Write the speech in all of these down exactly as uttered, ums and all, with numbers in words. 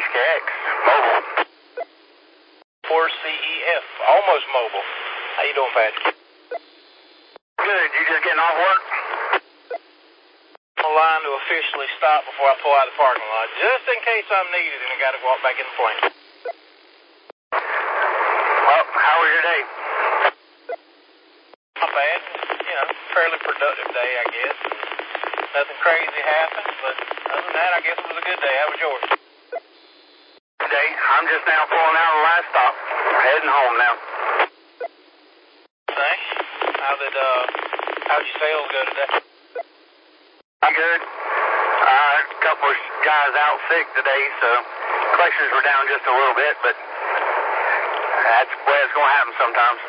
K X, mobile. four C E F, almost mobile. How you doing, Patrick? Good. You just getting off work? I'm on line to officially stop before I pull out of the parking lot, just in case I'm needed and I got to walk back in the plane. Well, how was your day? Not bad. You know, fairly productive day, I guess. Nothing crazy happened, but other than that, I guess it was a good day. How was yours? Today, I'm just now pulling out of the last stop. Heading home now. Thanks. How did, uh, how'd your sales go today? I'm good. Uh, a couple of guys out sick today, so collections were down just a little bit, but that's the way it's going to happen sometimes.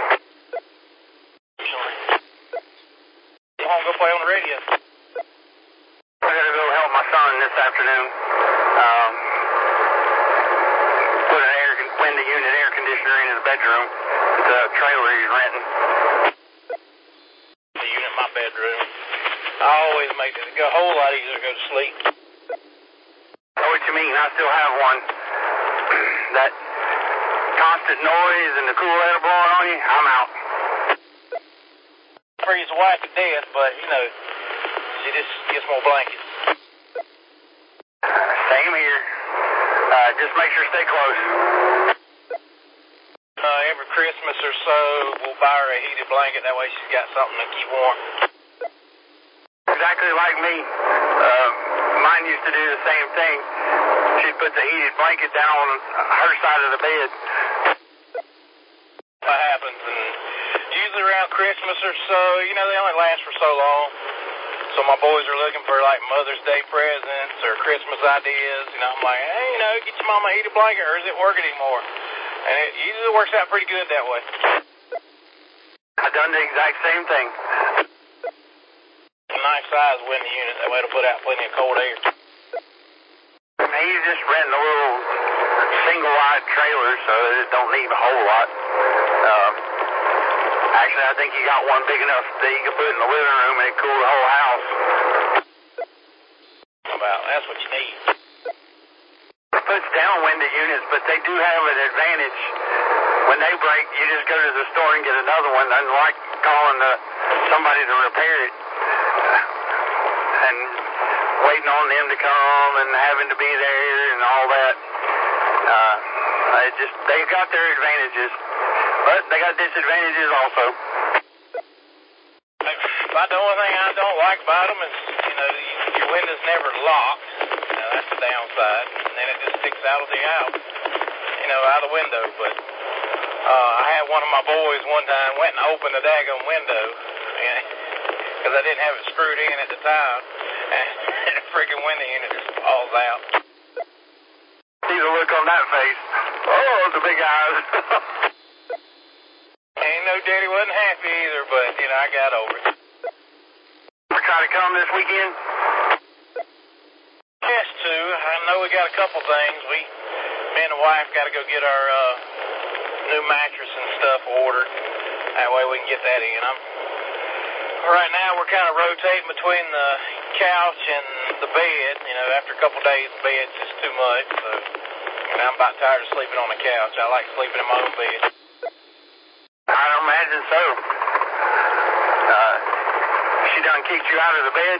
You want to go play on the radio? I got to go help my son this afternoon. Um, put an air window unit air conditioner in his bedroom. It's a trailer he's renting. The unit in my bedroom. I always make it a whole lot easier to go to sleep. I know what you mean. I still have one. That constant noise and the cool air blowing on you, I'm out. Freeze the wife to death, but, you know, she just gets more blankets. Uh, same here. Uh, just make sure to stay close. Uh, every Christmas or so, we'll buy her a heated blanket. That way she's got something to keep warm. Exactly like me. Uh, mine used to do the same thing. She'd put the heated blanket down on her side of the bed. What happens, and usually around Christmas or so, you know, they only last for so long. So my boys are looking for, like, Mother's Day presents or Christmas ideas. You know, I'm like, hey, you know, get your mama a heated blanket, or is it working anymore? And it usually works out pretty good that way. I've done the exact same thing. A nice size window unit, that way it'll put out plenty of cold air. He's just renting a little single-wide trailer, so it don't need a whole lot. Um, actually, I think he got one big enough that he could put in the living room and it cool the whole house. About, that's what you need. It puts down window units, but they do have an advantage. When they break, you just go to the store and get another one, unlike calling the, somebody to repair it. And waiting on them to come and having to be there and all that. Uh, it just, they got their advantages, but they got disadvantages also. About the only thing I don't like about them is, you know, your window's never locked. You know, that's the downside. And then it just sticks out of the out, you know, out of the window. But uh, I had one of my boys one time went and opened the daggone window, because I didn't have it screwed in at the time. And the freaking window unit just falls out. See the look on that face. Oh, the big eyes. Ain't no daddy wasn't happy either, but, you know, I got over it. We're trying to come this weekend? Has to. I know we got a couple things. We, me and the wife got to go get our uh, new mattress and stuff ordered. That way we can get that in. I'm, right now we're kind of rotating between the couch and the bed. You know, after a couple days, the bed's just too much. So, you know, I'm about tired of sleeping on the couch. I like sleeping in my own bed. I don't imagine so. Uh, she done kicked you out of the bed?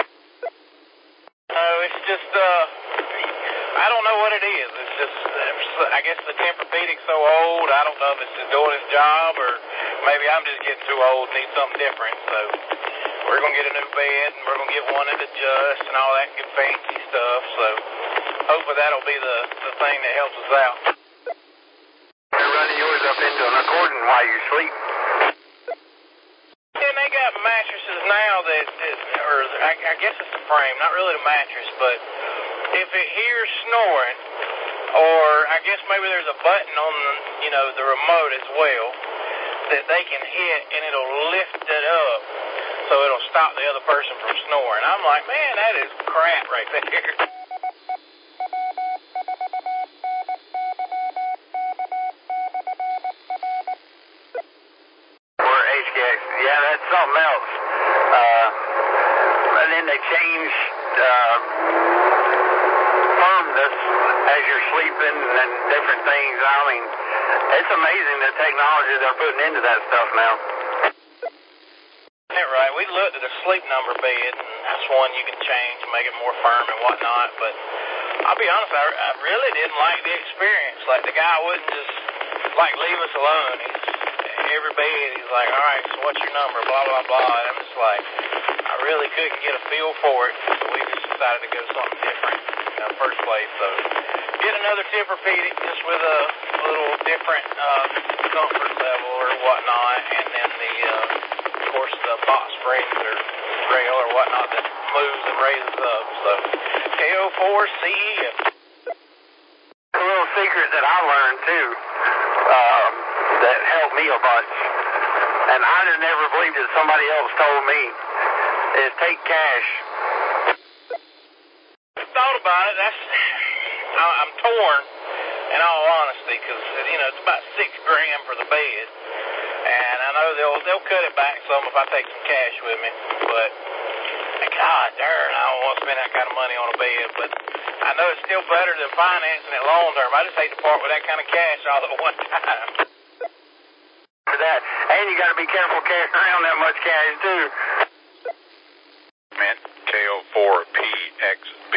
No, it's just, uh, I don't know what it is. It's just, I guess the Tempur-Pedic's so old. I don't know if it's just doing its job, or maybe I'm just getting too old and need something different. So we're going to get a new bed, and we're going to get one that adjusts and all that good fancy stuff. So hopefully that'll be the, the thing that helps us out. You're running yours up into an accordion while you sleep. And they got mattresses now that, that or I, I guess it's the frame, not really the mattress, but if it hears snoring, or I guess maybe there's a button on the, you know, the remote as well, that they can hit and it'll lift it up so it'll stop the other person from snoring. I'm like, man, that is crap right there. Yeah, that's something else. Uh, and then they changed uh, firmness as you're sleeping and different things. I mean, it's amazing the technology they're putting into that stuff now. Yeah, right. We looked at a sleep number bed, and that's one you can change, make it more firm and whatnot, but I'll be honest, I, I really didn't like the experience. Like, the guy wouldn't just, like, leave us alone. He's, every bed, he's like, all right, so what's your number, blah, blah, blah, and I'm just like, I really couldn't get a feel for it, so we just decided to go something different in the first place. So, get another Tempur-Pedic just with a little different uh, comfort level or whatnot, and then the, uh, of course, the box springs or rail or whatnot that moves and raises up. So, K O four C E. A little secret that I learned, too, um, that helped me a bunch, and I'd have never believed it, somebody else told me, is take cash. I thought about it. That's, I, I'm torn, in all honesty, because, you know, it's about six grand for the bed, and I know they'll they'll cut it back some if I take some cash with me, but God darn, I don't want to spend that kind of money on a bed, but I know it's still better than financing it long term. I just hate to part with that kind of cash all at one time. For that, and you got to be careful carrying around that much cash too. Man, K O four P X B.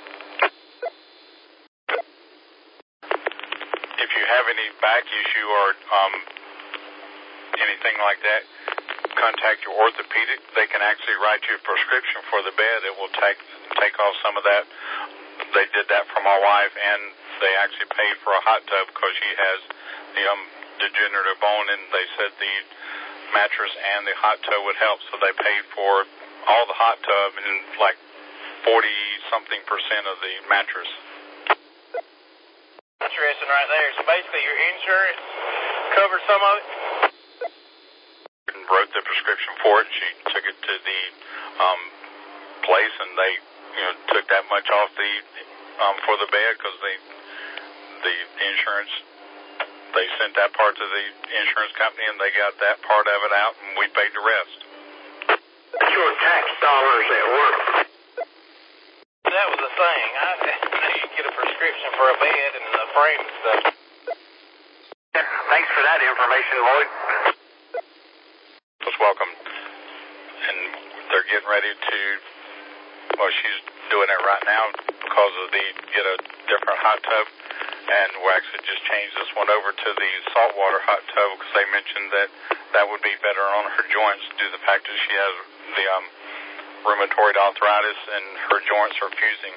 If you have any back issue or um, anything like that, contact your orthopedic. They can actually write you a prescription for the bed. It will take take off some of that. They did that for my wife, and they actually paid for a hot tub because she has the um, degenerative bone, and they said the mattress and the hot tub would help, so they paid for all the hot tub and like forty something percent of the mattress. Interesting right there. So basically your insurance covered some of it? Wrote the prescription for it. She took it to the um, place, and they, you know, took that much off the um, for the bed because they, the insurance, they sent that part to the insurance company, and they got that part of it out, and we paid the rest. That's your tax dollars at work. That was the thing. I knew you could get a prescription for a bed and the frame and stuff. Thanks for that information, Lloyd. Welcome. And they're getting ready to, well, she's doing it right now because of the, get a different hot tub, and we'll actually just change this one over to the saltwater hot tub because they mentioned that that would be better on her joints due to the fact that she has the um, rheumatoid arthritis and her joints are fusing.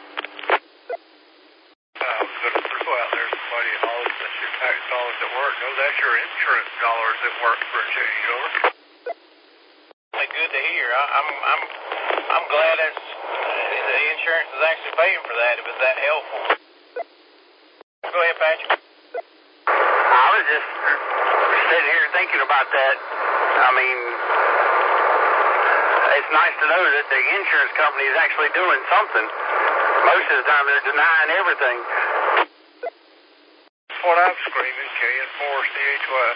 Uh, I was going to throw out there somebody, all that's your tax dollars at work. No, that's your insurance dollars at work for a changeover. Good to hear. I, I'm I'm I'm glad that's, uh, the insurance is actually paying for that if it's that helpful. Go ahead, Patrick. I was just sitting here thinking about that. I mean, it's nice to know that the insurance company is actually doing something. Most of the time they're denying everything. That's what I'm screaming, K N four C H Y.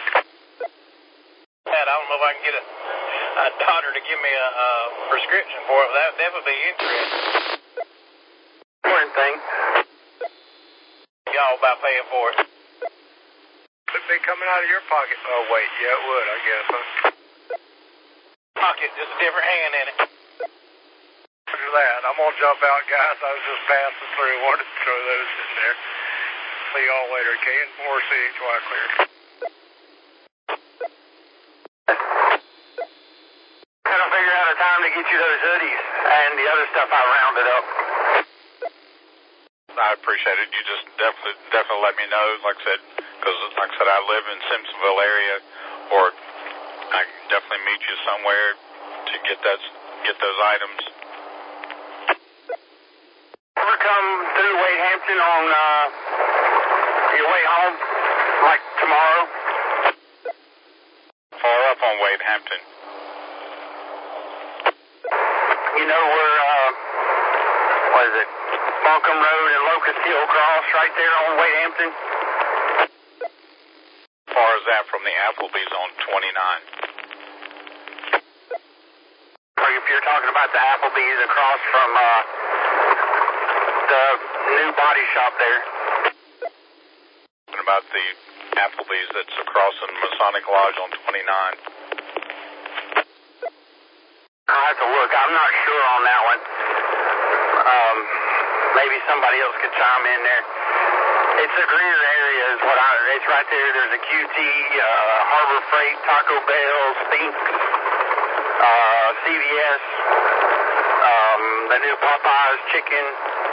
I don't know if I can get a, a daughter to give me a, a prescription for it. That, that would be interesting. Important thing. Y'all about paying for it. Could be coming out of your pocket. Oh, wait, yeah, it would, I guess, huh? Pocket, just a different hand in it. Look at that. I'm going to jump out, guys. I was just passing through. Wanted to throw those in there. See y'all later. K N four C H Y clear. Gotta figure out a time to get you those hoodies and the other stuff I rounded up. I appreciate it. You just definitely, definitely let me know. Like I said, because like I said, I live in Simpsonville area, or I can definitely meet you somewhere to get that, get those items. Ever come through Wade Hampton on uh, your way home, like tomorrow? Far up on Wade Hampton. You know where, uh, what is it, Buncombe Road and Locust Hill cross right there on Wade Hampton? As far as that from the Applebee's on twenty-nine. Or if you're talking about the Applebee's across from uh, the new body shop there. And about the Applebee's that's across in Masonic Lodge on twenty-nine. I'll have to look. I'm not sure on that one. Um, maybe somebody else could chime in there. It's a Greer area is what I, it's right there. There's a Q T, uh, Harbor Freight, Taco Bell, Spink, uh, C V S, um, the new Popeyes chicken.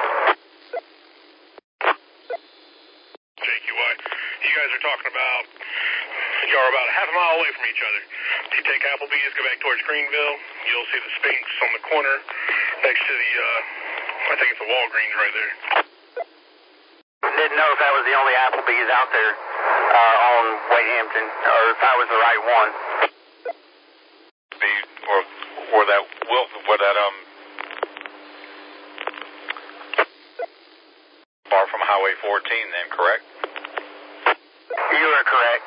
J Q Y, you guys are talking about, you're about a half a mile away from each other. If you take Applebee's, go back towards Greenville, you'll see the Spinks on the corner next to the, uh, I think it's the Walgreens right there. Didn't know if that was the only Applebee's out there uh, on Wayhampton, or if that was the right one. The, or, or that, will, or that, um, far from Highway fourteen then, correct? You are correct.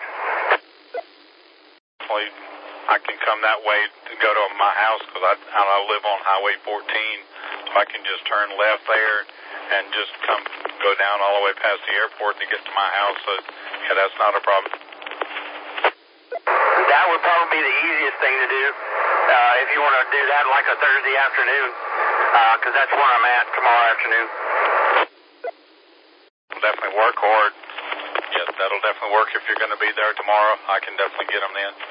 Well, I can come that way to go to my house because I, I live on Highway fourteen, so I can just turn left there and just come go down all the way past the airport to get to my house. So, yeah, that's not a problem. That would probably be the easiest thing to do uh, if you want to do that like a Thursday afternoon, because uh, that's where I'm at tomorrow afternoon. It'll definitely work, or yes, that'll definitely work if you're going to be there tomorrow. I can definitely get them then.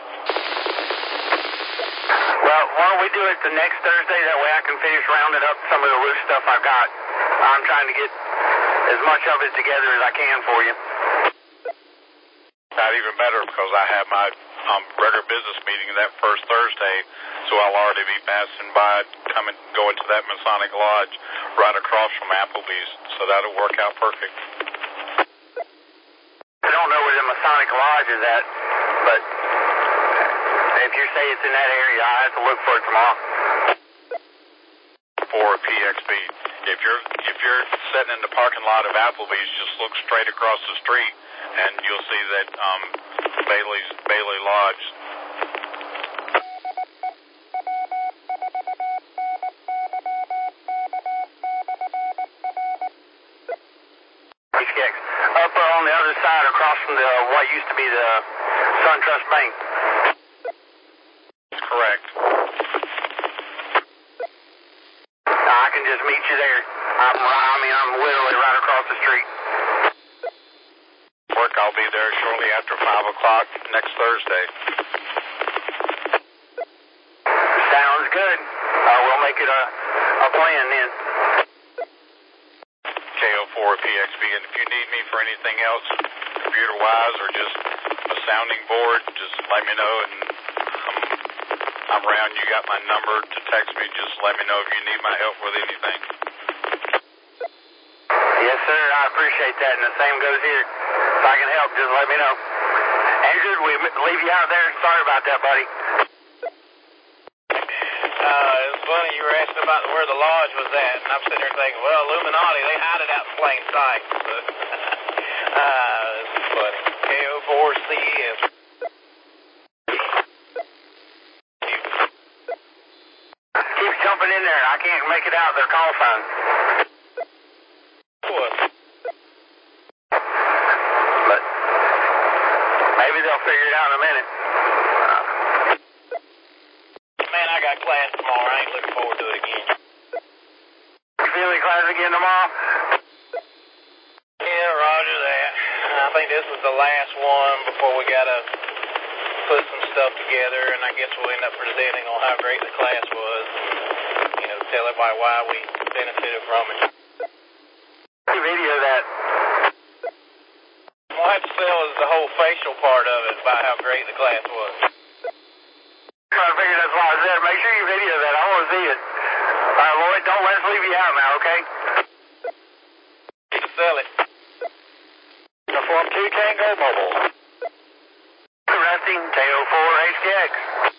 Well, why don't we do it the next Thursday? That way I can finish rounding up some of the loose stuff I've got. I'm trying to get as much of it together as I can for you. Not even better because I have my um, regular business meeting that first Thursday, so I'll already be passing by, coming, going to that Masonic Lodge right across from Applebee's, so that'll work out perfect. I don't know where the Masonic Lodge is at, but if you say it's in that area, I'll have to look for it tomorrow. For P X B. If you're if you're sitting in the parking lot of Applebee's, just look straight across the street, and you'll see that um, Bailey's Bailey Lodge. H K X. Up on the other side, across from the what used to be the SunTrust Bank. Correct. I can just meet you there. I'm, I mean, I'm literally right across the street. Work. I'll be there shortly after five o'clock next Thursday. Sounds good. Uh, we'll make it a, a plan then. K O four P X B, and if you need me for anything else, computer-wise or just a sounding board, just let me know, and I'm, I'm around. You got my number to text me. Just let me know if you need my help with anything. Yes, sir. I appreciate that, and the same goes here. If I can help, just let me know. Andrew, we leave you out there. Sorry about that, buddy. Uh, it was funny, you were asking about where the lodge was at, and I'm sitting there thinking, well, Illuminati, they hide it out in plain sight. So, uh, it's funny. K O four C S. Keep jumping in there. I can't make it out their call sign. What? But maybe they'll figure it out in a minute. Man, I got class tomorrow. I ain't looking forward to it again. You feeling class again tomorrow? Yeah, roger that. I think this is the last one before we got to put some stuff together, and I guess we'll end up presenting on how great the class was. You know, tell everybody why we benefited from it. Video that. We'll have to sell is the whole facial part of it about how great the class was. I figured that's why I said, make sure you video that. I want to see it. All right, Lloyd, don't let us leave you out now, okay? To sell it. Uniform two Tango Mobile. Rusty, K O four H K X.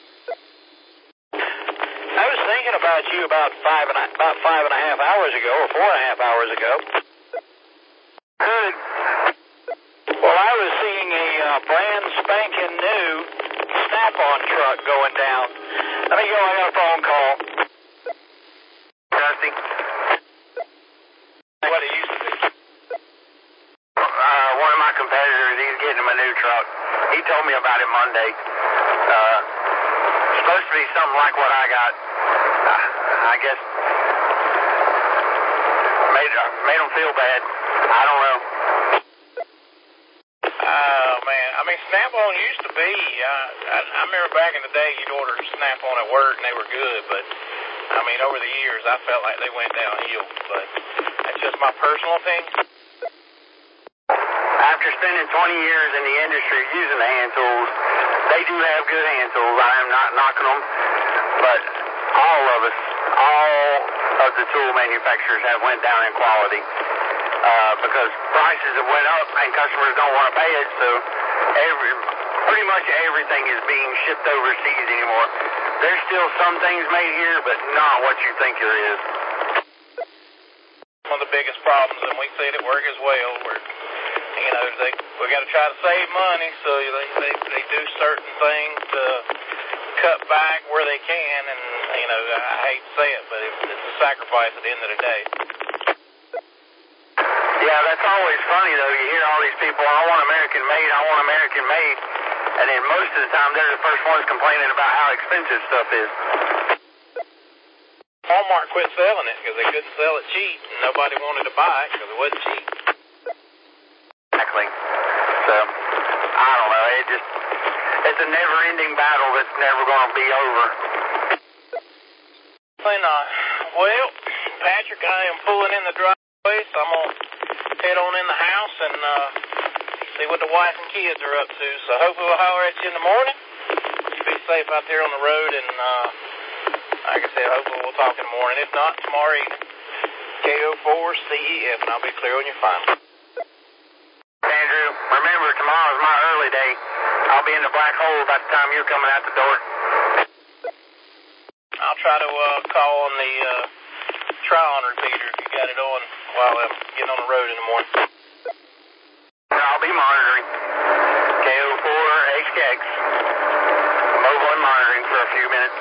I was thinking about you about five and a, about five and a half hours ago, or four and a half hours ago. Good. Well, I was seeing a uh, brand spanking new Snap-on truck going down. Let me go. I got a phone call. Rusty. What it used to be. he told me about it Monday. Uh, supposed to be something like what I got. Uh, I guess made made them feel bad. I don't know. Oh, man. I mean, Snap-on used to be, uh, I, I remember back in the day you'd order Snap-on at work and they were good, but, I mean, over the years I felt like they went downhill, but that's just my personal opinion. After spending twenty years in the industry using the hand tools, they do have good hand tools. I am not knocking them, but all of us, all of the tool manufacturers have went down in quality. Uh, because prices have went up and customers don't want to pay it, so every, pretty much everything is being shipped overseas anymore. There's still some things made here, but not what you think there is. One of the biggest problems, and we see it at work as well, where, you know, they, we got to try to save money, so they, they, they do certain things to cut back where they can, and, you know, I hate to say it, but it's, it's a sacrifice at the end of the day. Yeah, that's always funny, though. You hear all these people, I want American made, I want American made. And then most of the time, they're the first ones complaining about how expensive stuff is. Walmart quit selling it because they couldn't sell it cheap, and nobody wanted to buy it because it wasn't cheap. Exactly. So, I don't know. It just, it's a never-ending battle that's never going to be over. Then, uh, well, Patrick, I am pulling in the driveway, so I'm going to head on in the house and uh, see what the wife and kids are up to. So hopefully we'll holler at you in the morning. You be safe out there on the road, and uh, like I said, hopefully we'll talk in the morning. If not, tomorrow evening, K O four C E F, and I'll be clear on your final. Andrew, remember, tomorrow's my early day. I'll be in the black hole by the time you're coming out the door. I'll try to uh, call on the uh, Tron repeater if you got it on while I'm getting on the road in the morning. I'll be monitoring. K O four H K X. Mobile and monitoring for a few minutes.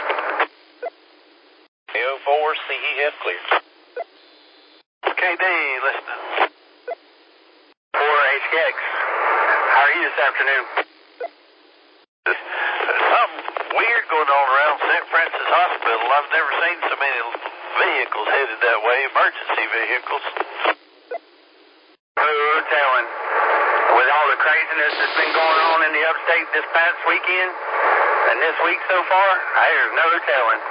K O four C E F clear. K D, listening. four H K X. How are you this afternoon? There's something weird going on around Saint Francis Hospital. I've never seen so many vehicles headed that way, emergency vehicles. Oh, telling. With all the craziness that's been going on in the upstate this past weekend, and this week so far, there's no telling.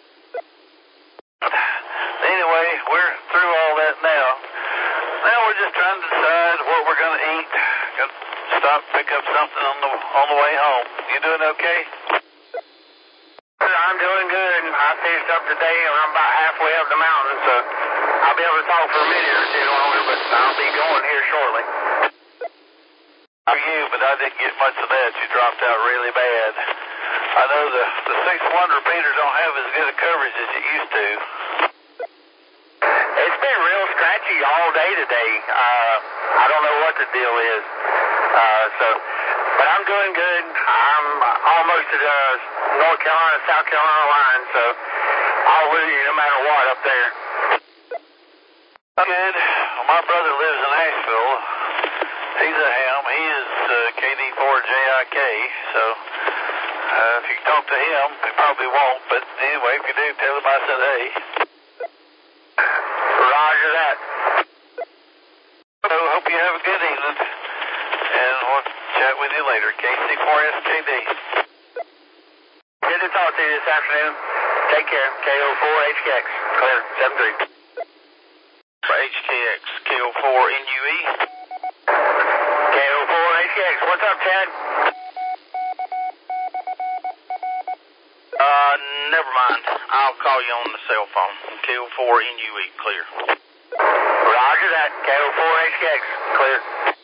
Anyway, we're through all that now. Now we're just trying to decide what we're going to eat. Got to stop, pick up something on the on the way home. You doing okay? I'm doing good. I finished up today, and I'm about halfway up the mountain, so I'll be able to talk for a minute or two longer, but I'll be going here shortly. For you, but I didn't get much of that. You dropped out really bad. I know the, the six one repeater don't have as good a coverage as it used to. It's been real scratchy all day today. Uh, I don't know what the deal is. Uh, so, but I'm doing good. I'm almost to the North Carolina, South Carolina line, so I'll lose you no matter what up there. Good. Well, my brother lives in Asheville. He's a ham. He is uh, K D four J I K, so uh, if you can talk to him, he probably won't, but anyway, if you do, tell him I said hey. Roger that. So, hope you have a good evening, and we'll chat with you later. K C four S K D. Good to talk to you this afternoon. Take care. K O four H K X. Clear. seven three. H K X, K O four N U E. K O four H K X. What's up, Chad? Uh, never mind. I'll call you on the cell phone. K O four N U E, clear. Roger that. K O four H K X. Clear.